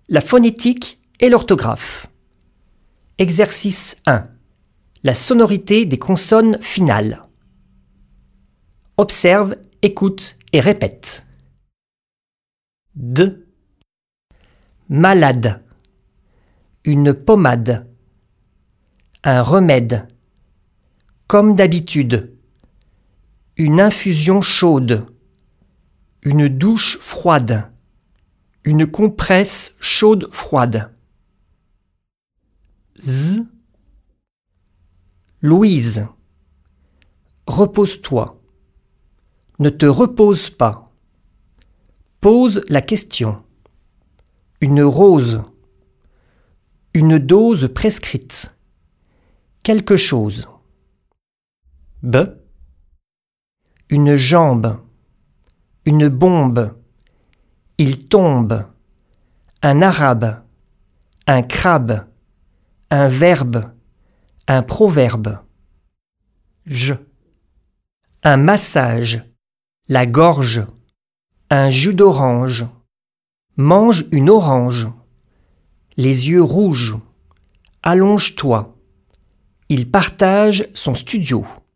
La phonétique et l'orthographe. Exercice 1. La sonorité des consonnes finales. Observe, écoute et répète. D. Malade. Une pommade. Un remède. Comme d'habitude. Une infusion chaude. Une douche froide. Une compresse chaude-froide. Z. Louise. Repose-toi. Ne te repose pas. Pose la question. Une rose. Une dose prescrite. Quelque chose. B. Une jambe. Une bombe. Il tombe. Un arabe. Un crabe. Un verbe. Un proverbe. J. Un massage. La gorge. Un jus d'orange. Mange une orange. Les yeux rouges. Allonge-toi. Il partage son studio.